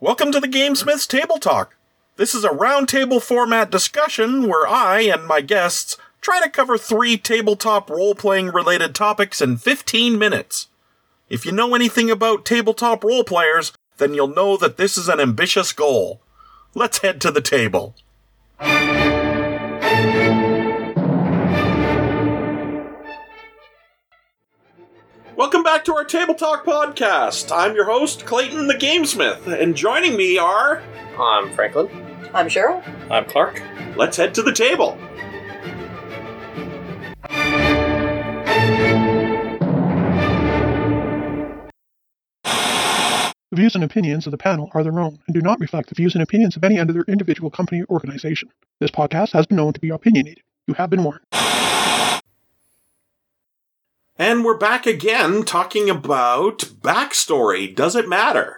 Welcome to the Gamesmith's Table Talk. This is a roundtable format discussion where I and my guests try to cover 3 tabletop role-playing related topics in 15 minutes. If you know anything about tabletop role players, then you'll know that this is an ambitious goal. Let's head to the table. Welcome back to our Table Talk podcast. I'm your host, Clayton the Gamesmith, and joining me are... I'm Franklin. I'm Cheryl. I'm Clark. Let's head to the table. The views and opinions of the panel are their own and do not reflect the views and opinions of any other individual company or organization. This podcast has been known to be opinionated. You have been warned. And we're back again talking about backstory. Does it matter?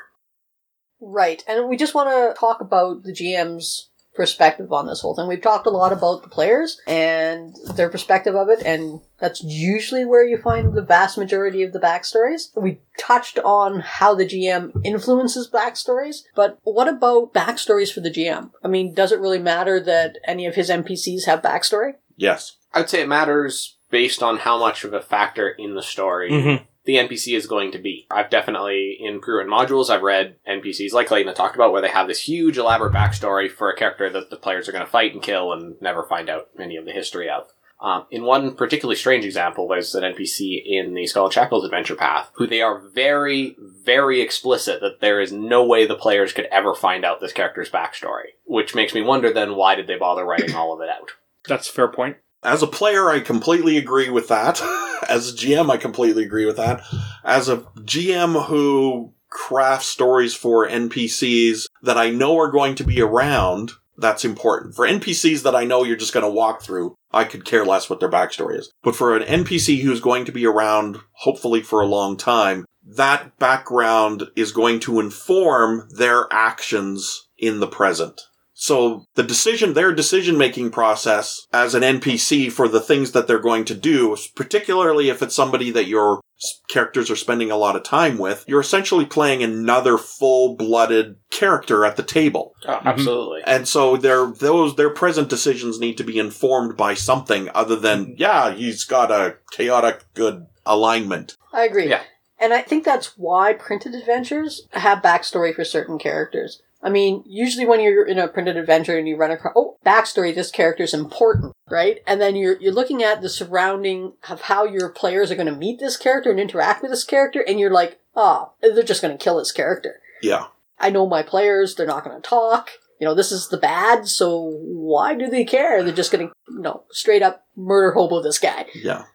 Right, and we just want to talk about the GM's perspective on this whole thing. We've talked a lot about the players and their perspective of it, and that's usually where you find the vast majority of the backstories. We touched on how the GM influences backstories, but what about backstories for the GM? I mean, does it really matter that any of his NPCs have backstory? Yes. I'd say it matters based on how much of a factor in the story the NPC is going to be. I've definitely, in pre-written modules, I've read NPCs like Clayton had talked about, where they have this huge, elaborate backstory for a character that the players are going to fight and kill and never find out any of the history of. In one particularly strange example, there's an NPC in the Skull and Shackles adventure path, who they are very, very explicit that there is no way the players could ever find out this character's backstory. Which makes me wonder then, why did they bother writing all of it out? That's a fair point. As a player, I completely agree with that. As a GM, I completely agree with that. As a GM who crafts stories for NPCs that I know are going to be around, that's important. For NPCs that I know you're just going to walk through, I could care less what their backstory is. But for an NPC who's going to be around, hopefully for a long time, that background is going to inform their actions in the present. So their decision-making process as an NPC for the things that they're going to do, particularly if it's somebody that your characters are spending a lot of time with, you're essentially playing another full-blooded character at the table. Oh, absolutely. And so their present decisions need to be informed by something other than, he's got a chaotic good alignment. I agree. Yeah. And I think that's why printed adventures have backstory for certain characters. I mean, usually when you're in a printed adventure and you run across, backstory, this character is important, right? And then you're looking at the surrounding of how your players are going to meet this character and interact with this character, and you're like, they're just going to kill this character. Yeah. I know my players, they're not going to talk. You know, this is the bad, so why do they care? They're just going to, straight up murder hobo this guy. Yeah.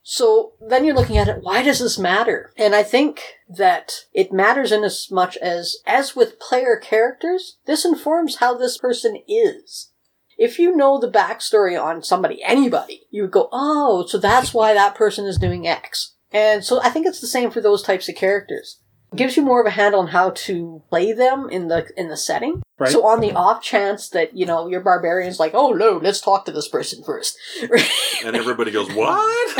So then you're looking at it, why does this matter? And I think that it matters in as much as with player characters, this informs how this person is. If you know the backstory on anybody, you would go, so that's why that person is doing X. And so I think it's the same for those types of characters. It gives you more of a handle on how to play them in the setting. Right. So on the off chance that, your barbarian's like, oh no, let's talk to this person first. And everybody goes, what?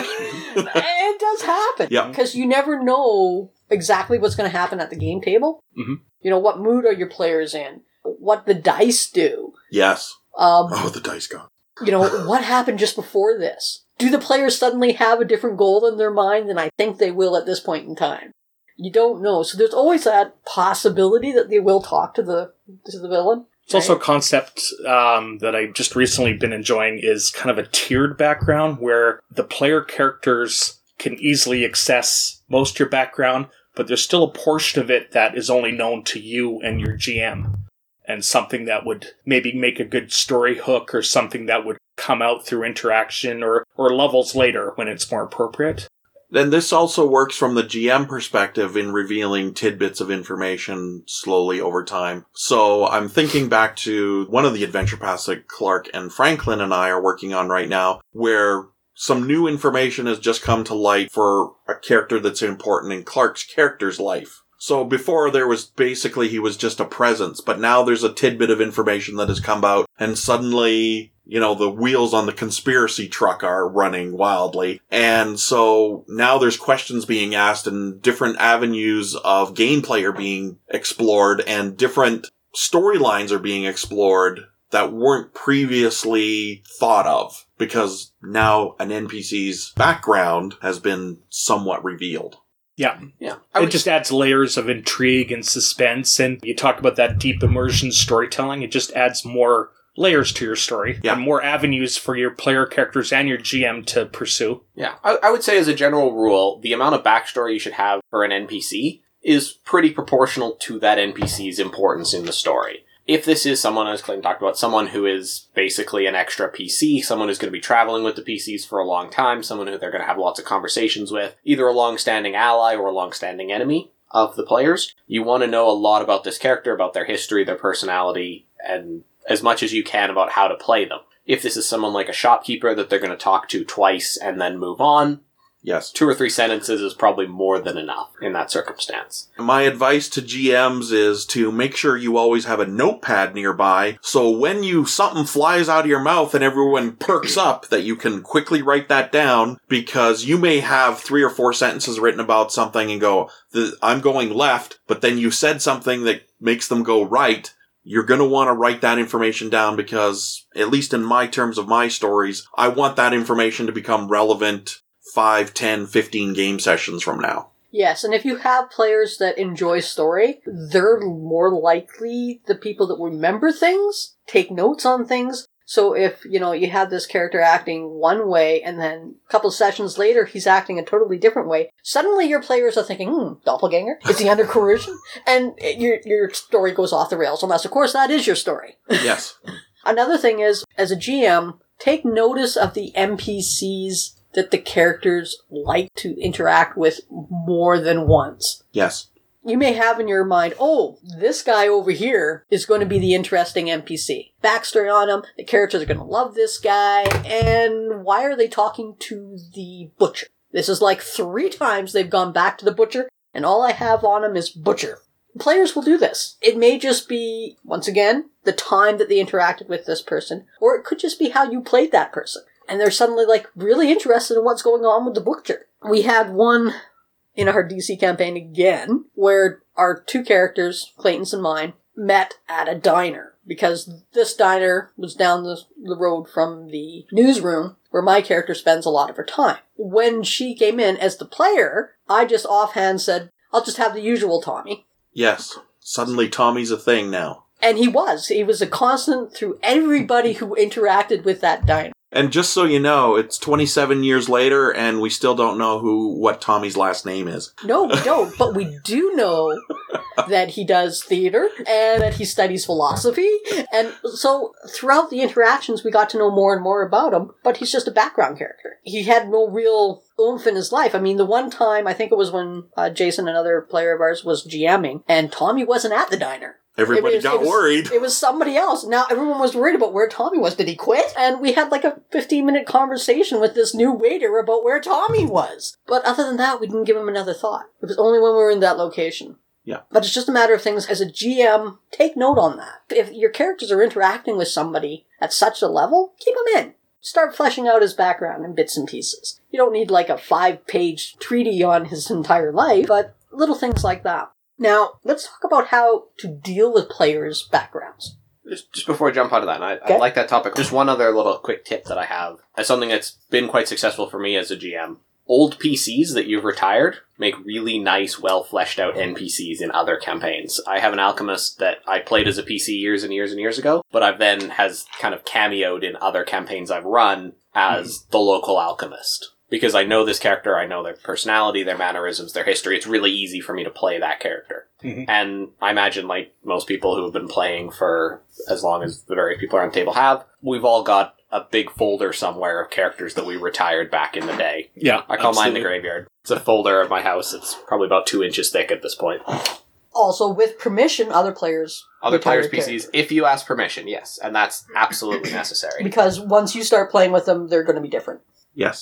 It does happen. Yeah. Because you never know exactly what's going to happen at the game table. Mm-hmm. What mood are your players in? What the dice do. Yes. The dice god. What happened just before this? Do the players suddenly have a different goal in their mind than I think they will at this point in time? You don't know. So there's always that possibility that they will talk to the villain. It's also a concept that I've just recently been enjoying is kind of a tiered background where the player characters can easily access most of your background, but there's still a portion of it that is only known to you and your GM. And something that would maybe make a good story hook or something that would come out through interaction or levels later when it's more appropriate. Then this also works from the GM perspective in revealing tidbits of information slowly over time. So I'm thinking back to one of the adventure paths that Clark and Franklin and I are working on right now, where some new information has just come to light for a character that's important in Clark's character's life. So before there was basically he was just a presence, but now there's a tidbit of information that has come out, and suddenly the wheels on the conspiracy truck are running wildly. And so now there's questions being asked and different avenues of gameplay are being explored and different storylines are being explored that weren't previously thought of because now an NPC's background has been somewhat revealed. Yeah. Yeah. It just adds layers of intrigue and suspense, and you talk about that deep immersion storytelling, it just adds more layers to your story and more avenues for your player characters and your GM to pursue. Yeah. I would say as a general rule, the amount of backstory you should have for an NPC is pretty proportional to that NPC's importance in the story. If this is someone, as Clayton talked about, someone who is basically an extra PC, someone who's going to be traveling with the PCs for a long time, someone who they're going to have lots of conversations with, either a long-standing ally or a long-standing enemy of the players, you want to know a lot about this character, about their history, their personality, and as much as you can about how to play them. If this is someone like a shopkeeper that they're going to talk to twice and then move on, yes, 2 or 3 sentences is probably more than enough in that circumstance. My advice to GMs is to make sure you always have a notepad nearby, so when something flies out of your mouth and everyone perks up, that you can quickly write that down, because you may have 3 or 4 sentences written about something and go, I'm going left, but then you said something that makes them go right. You're going to want to write that information down because, at least in my terms of my stories, I want that information to become relevant 5, 10, 15 game sessions from now. Yes, and if you have players that enjoy story, they're more likely the people that remember things, take notes on things. So if, you have this character acting one way and then a couple sessions later he's acting a totally different way, suddenly your players are thinking, doppelganger? Is he under coercion? And your story goes off the rails, unless, of course, that is your story. Yes. Another thing is, as a GM, take notice of the NPCs that the characters like to interact with more than once. Yes. You may have in your mind, this guy over here is going to be the interesting NPC. Backstory on him, the characters are going to love this guy, and why are they talking to the butcher? This is like 3 times they've gone back to the butcher, and all I have on him is butcher. Players will do this. It may just be, once again, the time that they interacted with this person, or it could just be how you played that person. And they're suddenly, really interested in what's going on with the butcher. We had one in our DC campaign again, where our 2 characters, Clayton's and mine, met at a diner. Because this diner was down the road from the newsroom, where my character spends a lot of her time. When she came in as the player, I just offhand said, I'll just have the usual Tommy. Yes. Suddenly Tommy's a thing now. And he was. He was a constant through everybody who interacted with that diner. And just so you know, it's 27 years later, and we still don't know what Tommy's last name is. No, we don't. But we do know that he does theater, and that he studies philosophy. And so throughout the interactions, we got to know more and more about him. But he's just a background character. He had no real oomph in his life. I mean, the one time, I think it was when Jason, another player of ours, was GMing, and Tommy wasn't at the diner. Everybody got worried. It was somebody else. Now everyone was worried about where Tommy was. Did he quit? And we had a 15-minute conversation with this new waiter about where Tommy was. But other than that, we didn't give him another thought. It was only when we were in that location. Yeah. But it's just a matter of things. As a GM, take note on that. If your characters are interacting with somebody at such a level, keep them in. Start fleshing out his background in bits and pieces. You don't need a 5-page treatise on his entire life, but little things like that. Now, let's talk about how to deal with players' backgrounds. Just before I jump onto that, and I like that topic, just one other little quick tip that I have, as something that's been quite successful for me as a GM. Old PCs that you've retired make really nice, well-fleshed-out NPCs in other campaigns. I have an alchemist that I played as a PC years and years and years ago, but I've then has kind of cameoed in other campaigns I've run as the local alchemist. Because I know this character, I know their personality, their mannerisms, their history. It's really easy for me to play that character. Mm-hmm. And I imagine, most people who have been playing for as long as the various people around the table have, we've all got a big folder somewhere of characters that we retired back in the day. Yeah, I call mine the graveyard. It's a folder of my house. It's probably about 2 inches thick at this point. Also, with permission, other players' PCs, characters. if you ask permission, yes. And that's absolutely necessary. Because once you start playing with them, they're going to be different. Yes.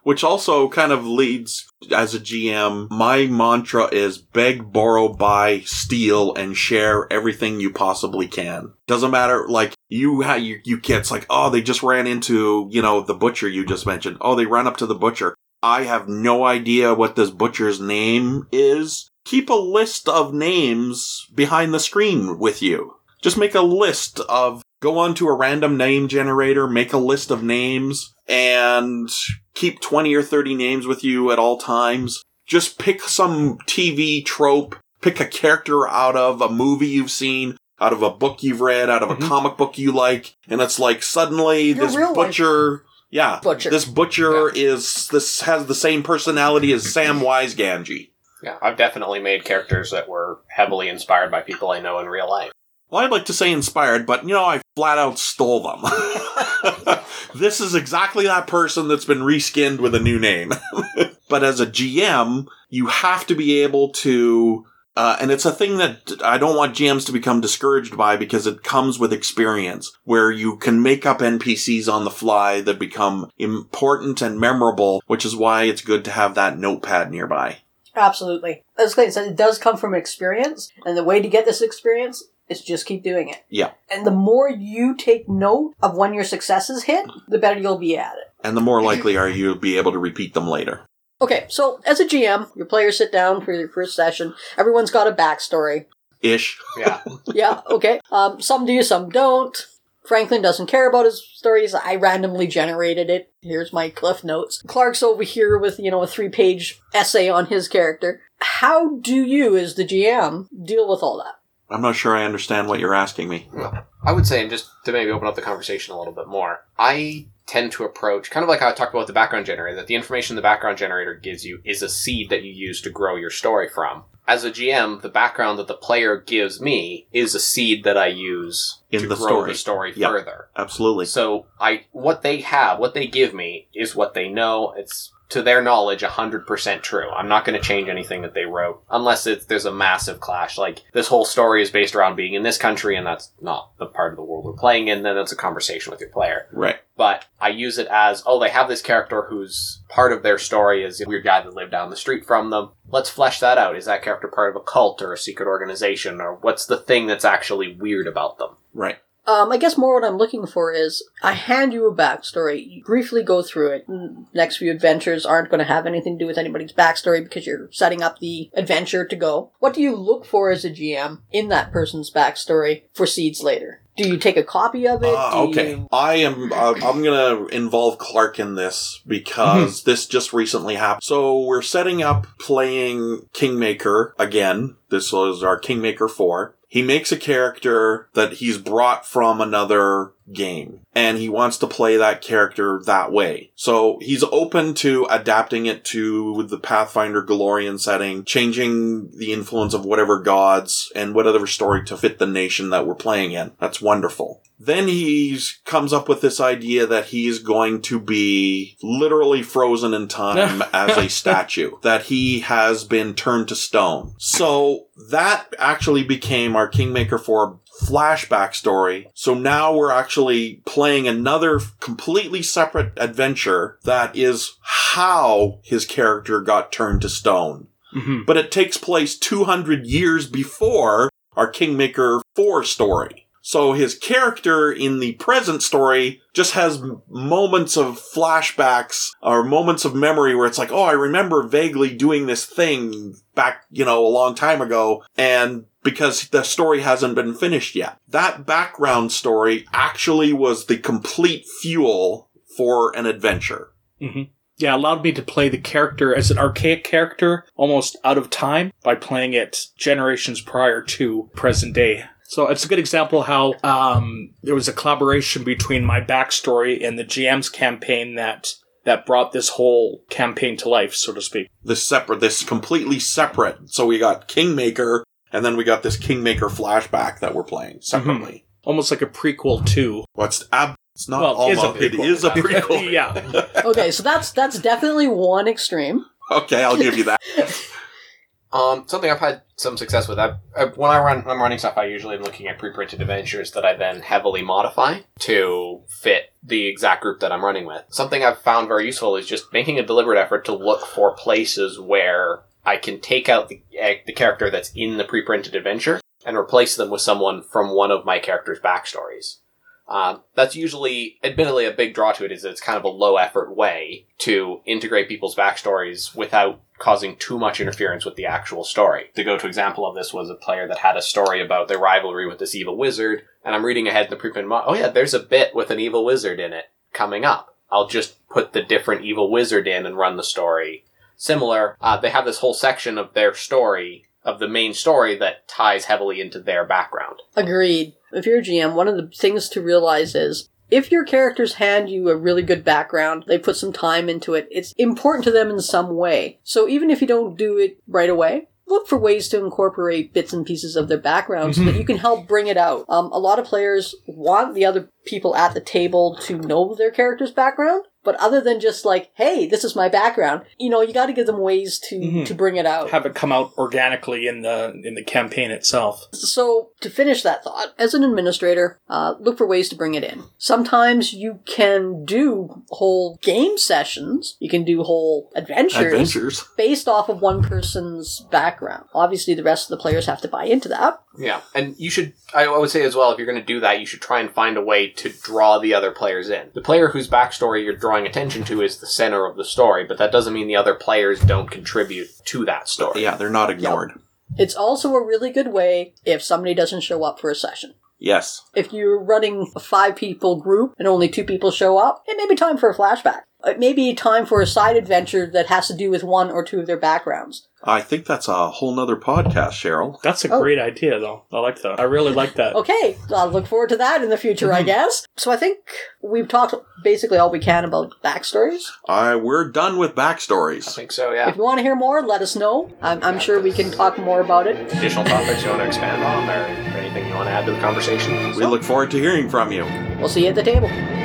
Which also kind of leads, as a GM, my mantra is beg, borrow, buy, steal, and share everything you possibly can. Doesn't matter, like, you kids, like, oh, they just ran into, the butcher you just mentioned. Oh, they ran up to the butcher. I have no idea what this butcher's name is. Keep a list of names behind the screen with you. Just make a list of, go onto a random name generator, make a list of names, and keep 20 or 30 names with you at all times. Just pick some TV trope, pick a character out of a movie you've seen, out of a book you've read, out of a comic book you like, and it's like suddenly this butcher... Yeah, this butcher has the same personality as Samwise Gamgee. Yeah, I've definitely made characters that were heavily inspired by people I know in real life. Well, I'd like to say inspired, but, I flat out stole them. This is exactly that person that's been reskinned with a new name. But as a GM, you have to be able to... and it's a thing that I don't want GMs to become discouraged by because it comes with experience, where you can make up NPCs on the fly that become important and memorable, which is why it's good to have that notepad nearby. Absolutely. As Clayton said, it does come from experience, and the way to get this experience is just keep doing it. Yeah. And the more you take note of when your successes hit, the better you'll be at it. And the more likely are you to be able to repeat them later. Okay, so as a GM, your players sit down for your first session. Everyone's got a backstory. Ish. Yeah. Yeah, okay. Some do, some don't. Franklin doesn't care about his stories. I randomly generated it. Here's my cliff notes. Clark's over here with, a 3-page essay on his character. How do you, as the GM, deal with all that? I'm not sure I understand what you're asking me. I would say, and just to maybe open up the conversation a little bit more, I tend to approach, kind of like how I talked about the background generator, that the information the background generator gives you is a seed that you use to grow your story from. As a GM, the background that the player gives me is a seed that I use to grow the story further. Absolutely. So what they give me is what they know. It's, to their knowledge, 100% true. I'm not going to change anything that they wrote, unless there's a massive clash. Like, this whole story is based around being in this country, and that's not the part of the world we're playing in, then that's a conversation with your player. Right. But I use it as, they have this character whose part of their story is a weird guy that lived down the street from them. Let's flesh that out. Is that character part of a cult or a secret organization? Or what's the thing that's actually weird about them? Right. I guess more what I'm looking for is, I hand you a backstory, you briefly go through it. Next few adventures aren't going to have anything to do with anybody's backstory because you're setting up the adventure to go. What do you look for as a GM in that person's backstory for seeds later? Do you take a copy of it? Okay. I'm going to involve Clark in this because this just recently happened. So we're setting up playing Kingmaker again. This was our Kingmaker 4. He makes a character that he's brought from another game, and he wants to play that character that way. So he's open to adapting it to the Pathfinder Golarion setting, changing the influence of whatever gods and whatever story to fit the nation that we're playing in. That's wonderful. Then he comes up with this idea that he's going to be literally frozen in time as a statue, that he has been turned to stone. So that actually became our Kingmaker 4 flashback story. So now we're actually playing another completely separate adventure that is how his character got turned to stone. Mm-hmm. But it takes place 200 years before our Kingmaker 4 story. So his character in the present story just has moments of flashbacks or moments of memory where it's like, I remember vaguely doing this thing back, a long time ago, and because the story hasn't been finished yet. That background story actually was the complete fuel for an adventure. Mm-hmm. Yeah, allowed me to play the character as an archaic character, almost out of time, by playing it generations prior to present day. So it's a good example how there was a collaboration between my backstory and the GM's campaign that brought this whole campaign to life, so to speak. This completely separate. So we got Kingmaker, and then we got this Kingmaker flashback that we're playing separately. Mm-hmm. Almost like a prequel too. It's not almost. It is a prequel. Yeah. Okay, so that's definitely one extreme. Okay, I'll give you that. Something I've had some success with. When I'm running stuff, I usually am looking at pre-printed adventures that I then heavily modify to fit the exact group that I'm running with. Something I've found very useful is just making a deliberate effort to look for places where I can take out the character that's in the pre-printed adventure and replace them with someone from one of my character's backstories. That's usually, admittedly, a big draw to it is that it's kind of a low-effort way to integrate people's backstories without causing too much interference with the actual story. The go-to example of this was a player that had a story about their rivalry with this evil wizard, and I'm reading ahead in the preprint, oh yeah, there's a bit with an evil wizard in it coming up. I'll just put the different evil wizard in and run the story. Similar, they have this whole section of their story, of the main story, that ties heavily into their background. Agreed. If you're a GM, one of the things to realize is, if your characters hand you a really good background, they put some time into it, it's important to them in some way. So even if you don't do it right away, look for ways to incorporate bits and pieces of their background so that you can help bring it out. A lot of players want the other people at the table to know their character's background, but other than just like, hey, this is my background, you got to give them ways to bring it out. Have it come out organically in the campaign itself. So, to finish that thought, as an administrator, look for ways to bring it in. Sometimes you can do whole game sessions, you can do whole adventures based off of one person's background. Obviously, the rest of the players have to buy into that. Yeah, and I would say as well, if you're going to do that, you should try and find a way to draw the other players in. The player whose backstory you're drawing attention to is the center of the story, but that doesn't mean the other players don't contribute to that story. Yeah, they're not ignored. Yep. It's also a really good way if somebody doesn't show up for a session. Yes. If you're running a 5-people group and only 2 people show up, it may be time for a flashback. It may be time for a side adventure that has to do with 1 or 2 of their backgrounds. I think that's a whole nother podcast, Cheryl. That's a great idea, though. I like that. I really like that. Okay, I'll look forward to that in the future, I guess. So I think we've talked basically all we can about backstories. We're done with backstories. I think so, yeah. If you want to hear more, let us know. I'm sure we can talk more about it. Additional topics you want to expand on, or anything you want to add to the conversation? We look forward to hearing from you. We'll see you at the table.